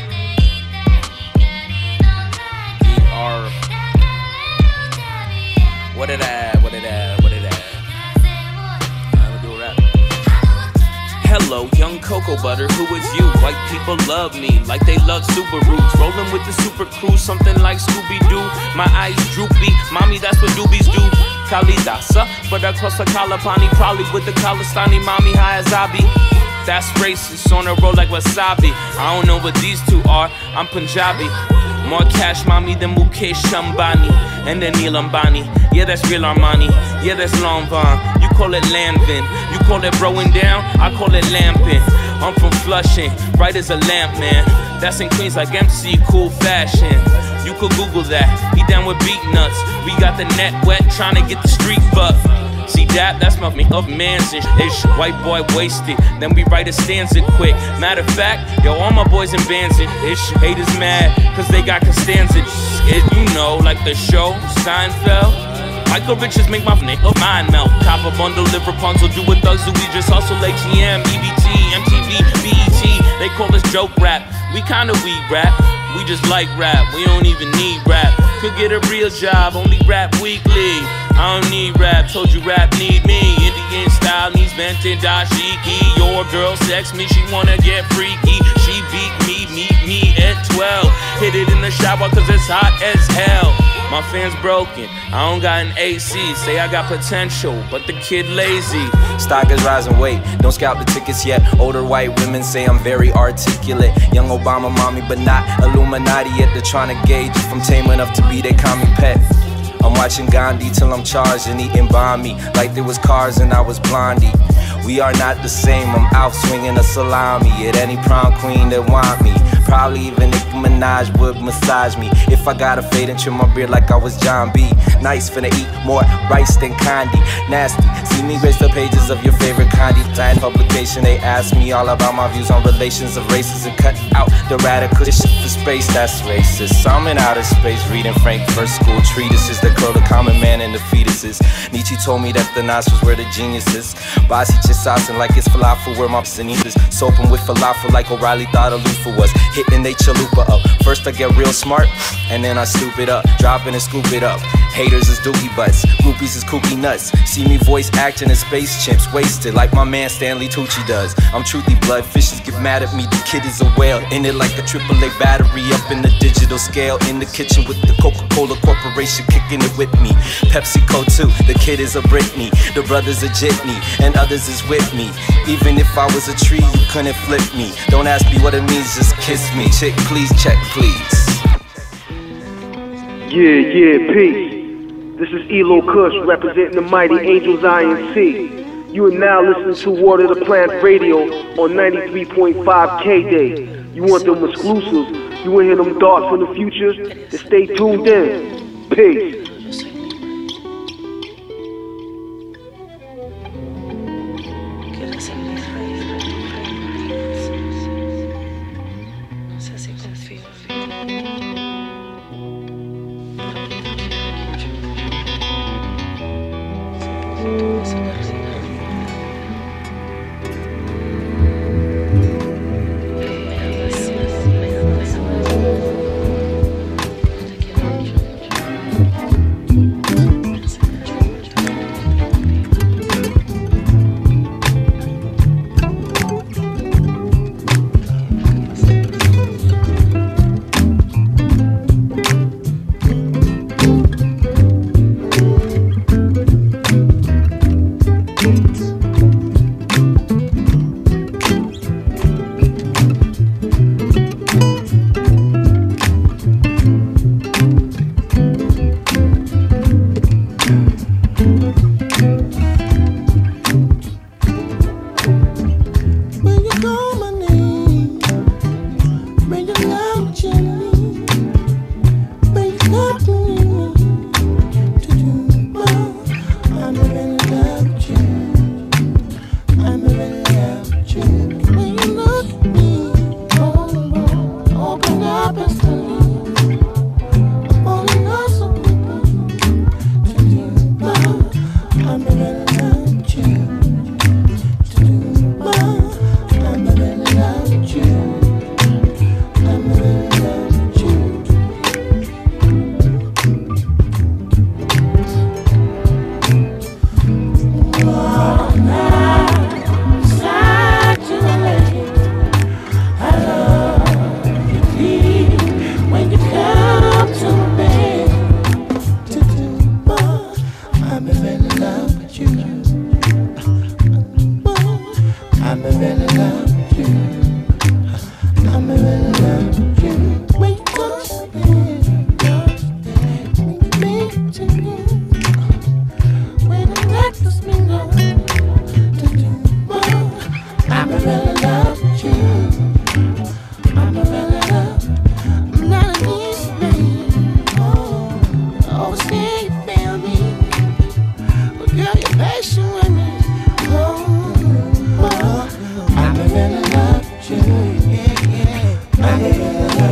What it at? What it at? What it at? I'ma do a rap. Hello, young cocoa butter, who is you? White people love me like they love Subarus. Rolling with the super crew, something like Scooby-Doo. My eyes droopy, mommy, that's what doobies do. Kalidasa, but across the Kalapani, probably with the Kalistani, mommy, high as I be. That's racist, on a roll like wasabi. I don't know what these two are, I'm Punjabi. More cash, mommy, than Mukesh Ambani and then Neil Ambani. Yeah, that's real Armani. Yeah, that's Long Vaughn. You call it Lambin. You call it broing down, I call it lamping. I'm from Flushing, bright as a lamp, man. That's in Queens like MC Cool Fashion. You could Google that, he down with beat nuts. We got the net wet, trying to get the street buck. See that's my of man's ish. White boy wasted, then we write a stanza quick. Matter of fact, yo, all my boys in bands ish. Haters mad, cause they got Costanza. You know, like the show, Seinfeld. Michael Richards make my mind melt. Cop a bundle, live Rapunzel, do what thugs do. We just hustle ATM, EBT, MTV, BET. They call us joke rap. We kinda weed rap. We just like rap. We don't even need rap. Could get a real job, only rap weekly. I don't need rap, told you rap need me. Indian style needs bent and dashiki. Your girl sex me, she wanna get freaky. She beat me, meet me at 12. Hit it in the shower cause it's hot as hell. My fan's broken, I don't got an AC. Say I got potential, but the kid lazy. Stock is rising, wait, don't scalp the tickets yet. Older white women say I'm very articulate. Young Obama mommy, but not Illuminati yet. They're trying to gauge if I'm tame enough to be their common pet. I'm watching Gandhi till I'm charged and eating Bami like there was cars and I was Blondie. We are not the same, I'm out swinging a salami at any prom queen that want me. Probably even Nicki Minaj would massage me if I got a fade and trim my beard like I was John B. Nice, finna eat more rice than candy. Nasty, see me grace the pages of your favorite Candy Plan publication. They ask me all about my views on relations of races and cut out the radical shit for space, that's racist. I'm in outer space reading Frankfurt School treatises that curl the common man and the fetuses. Nietzsche told me that the nostrils were the geniuses. Bossy just saucing like it's falafel where my sneezes. Soap 'em with falafel like O'Reilly thought a loofah was. Hitting they chalupa up. First I get real smart, and then I scoop it up. Drop it and scoop it up. Haters is dookie butts, groupies is kooky nuts. See me voice acting in space chimps, wasted like my man Stanley Tucci does. I'm truthy blood, fishes get mad at me, the kid is a whale. In it like a AAA battery, up in the digital scale. In the kitchen with the Coca-Cola Corporation kicking it with me. PepsiCo too, the kid is a Britney. The brother's a jitney, and others is with me. Even if I was a tree, you couldn't flip me. Don't ask me what it means, just kiss me. Chick, please, check, please. Yeah, peace. This is Elo Kush representing the mighty Angels INC. You are now listening to Water the Plant Radio on 93.5 K-Day. You want them exclusives, you want to hear them darts from the future, then stay tuned in. Peace.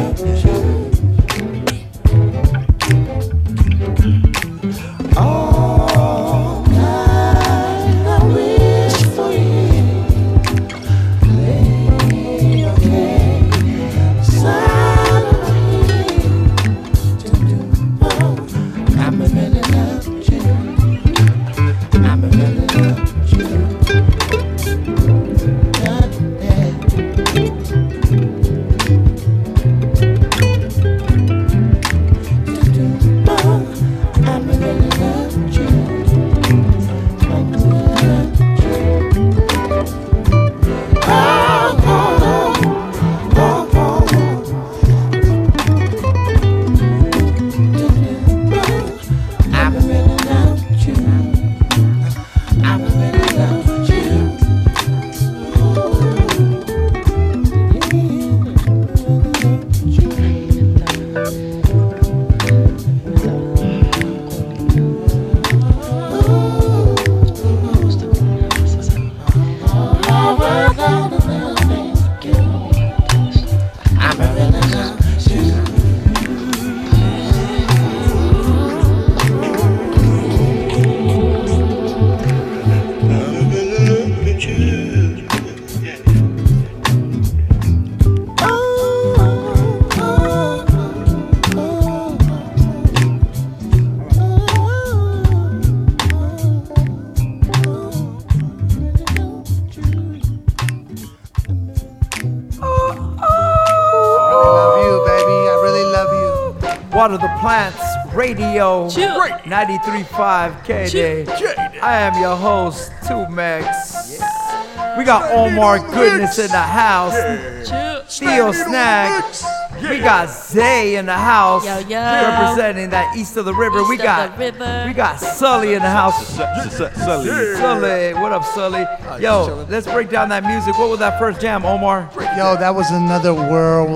Oh Water the Plants Radio 93.5 K-Day. I am your host, 2Mex. We got Omar Goodness in the house. Theo Snag. We got Zay in the house. Representing that east of the river. We got Sully in the house. Sully. What up, Sully? Yo, let's break down that music. What was that first jam, Omar? Yo, that was another world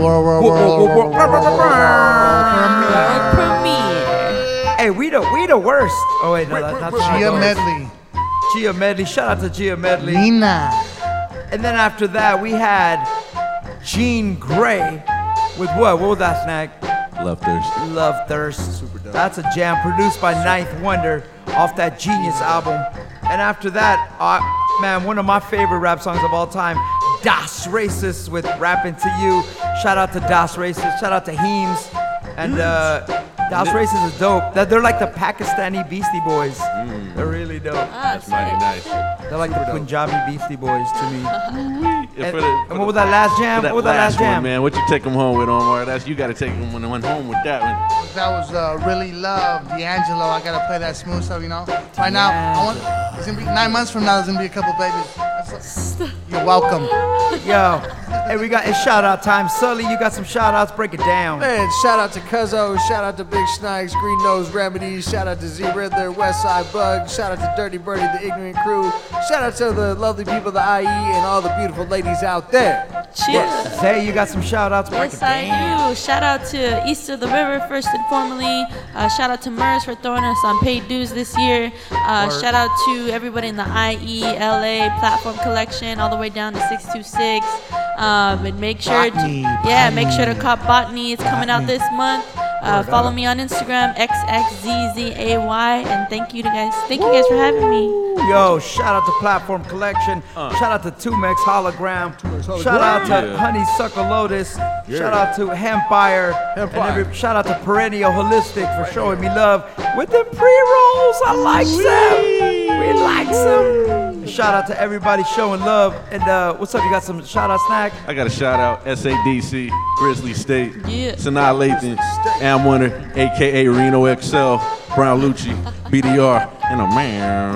premiere. Hey, we the worst. Oh wait, no, that's Gia Medley. Gia Medley. Shout out to Gia Medley. Nina. And then after that, we had Jean Grey with what? What was that, Snag? Love Thirst. Love Thirst. Super dope. That's a jam produced by Ninth Wonder off that Genius album. And after that, man, one of my favorite rap songs of all time, Das Racist with Rapping to You. Shout out to Das Racist. Shout out to Heems. And Das Racist is dope. They're like the Pakistani Beastie Boys. They're really dope. That's mighty nice. They're like the Punjabi Beastie Boys to me. And what was that last jam? What was that last jam? One, man, what you take them home with, Omar? You got to take them home with that one. That was Really Love, D'Angelo. I got to play that smooth stuff, you know? Right now, it's going to be 9 months from now, there's going to be a couple babies. You're welcome. Yo, hey, we got it's shout out time. Sully, you got some shout outs, break it down. Man, shout out to Cuzzo, shout out to Big Snipes, Green Nose Remedies, shout out to Z Riddler, Westside Bug, shout out to Dirty Birdie, the Ignorant Crew, shout out to the lovely people of the IE and all the beautiful ladies out there. Cheers. Zay, you got some shout outs, break it down. Yes, I do. Shout out to East of the River, first and formerly. Shout out to Murs for throwing us on paid dues this year. Shout out to everybody in the IE, LA, Platform Collection, all the way down to 626. And make sure make sure to cop Botany. It's coming out this month. Follow me on Instagram, XXZZAY, and thank you guys for having me. Yo, shout out to Platform Collection. Shout out to 2Mex Hologram. Shout out to Honeysuckle Lotus. Shout out to Hempire. And shout out to Perennial Holistic for showing me love with the pre-rolls. I like them. We like them. Shout out to everybody showing love. And what's up? You got some shout out, Snack? I got a shout out. SADC, Grizzly State, Sanaa Lathan, Am Winner, aka Reno XL, Brown Lucci, BDR, and a man.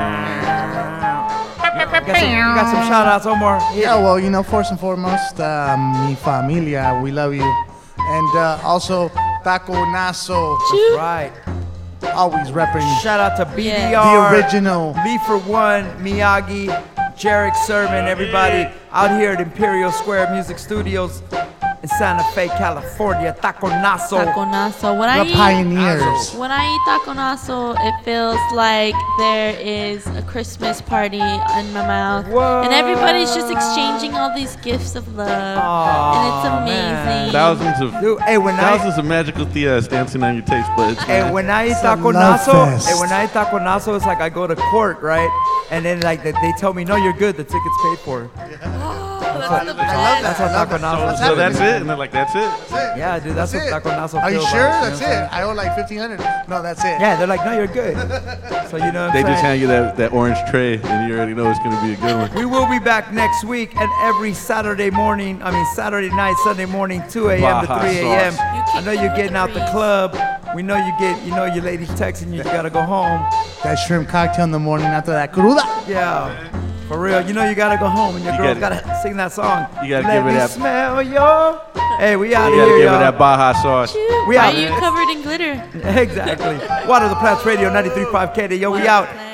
You got some shout outs, Omar? Yeah, well, you know, first and foremost, mi familia, we love you. And also, Taco Naso. That's right. Always repping. Shout out to BDR. The original. Lee for One, Miyagi, Jarek Sermon, everybody out here at Imperial Square Music Studios in Santa Fe, California. Taco Naso. Taco Naso. When I eat Taco Naso, it feels like there is a Christmas party in my mouth. Whoa. And everybody's just exchanging all these gifts of love. And it's amazing. Thousands of magical Theas dancing on your taste buds. Hey, when I eat Taco Naso, it's like I go to court, right? And then like they tell me, no, you're good. The ticket's paid for. That's how Taco Naso. So that's it, and they're like, that's it. Yeah, dude, that's what Taco Naso. Are you sure? That's it. I owe like $1,500. No, that's it. Yeah, they're like, no, you're good. So you know. They just hand you that orange tray, and you already know it's gonna be a good one. We will be back next week, and every Saturday night, Sunday morning, 2 a.m. to 3 a.m. I know you're getting out the club. We know your ladies texting you gotta go home. That shrimp cocktail in the morning after that cruda. Yeah. For real, you gotta go home and your girl gotta sing that song. You gotta give it that. Smell your. Hey, we out of here, You gotta give y'all. it that Baja sauce. We Why out. are you covered in glitter? Exactly. Water the Plants Radio 93.5 K-Day. Yo, we out.